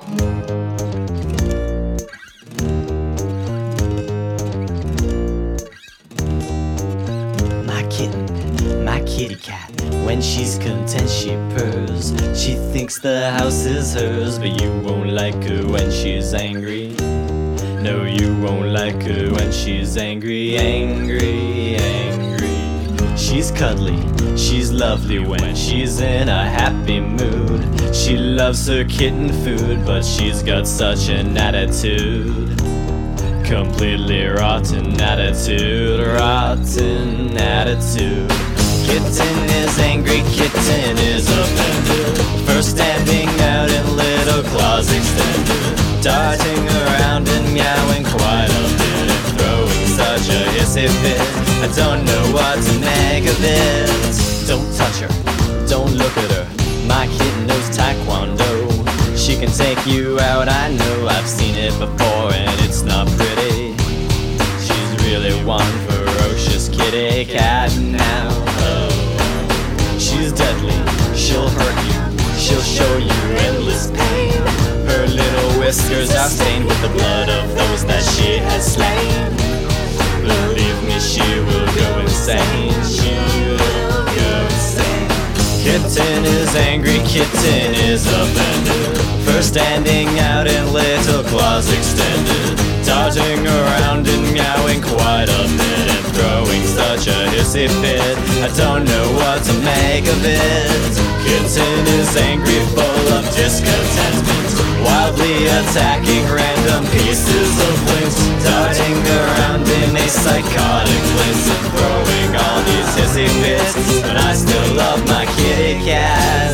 My kitty cat, when she's content she purrs. She thinks the house is hers, but you won't like her when she's angry. No, you won't like her when she's angry, angry, angry. She's cuddly, she's lovely when she's in a happy mood. She loves her kitten food, but she's got such an attitude. Completely rotten attitude, rotten attitude. Kitten is angry, kitten is offended. First standing out in little claws extended, darting around and meowing quite a bit, and throwing such a hissy fit. I don't know what to make of it. Don't touch her, don't look at her. My kitten knows taekwondo. She can take you out, I know, I've seen it before, and it's not pretty. She's really one ferocious kitty cat now. Oh, she's deadly, she'll hurt you, she'll show you endless pain. Her little whiskers are stained with the blood of those that she has slain. Believe me, she will go insane, she will go insane. Kitten is angry, kitten is offended. First standing out in little claws extended, darting around and meowing quite a bit, and throwing such a hissy fit. I don't know what to make of it. Kitten is angry, full of discontentment, wildly attacking random pieces of links, darting around in a psychotic place, and throwing all these hissy fits. But I still love my kitty cat.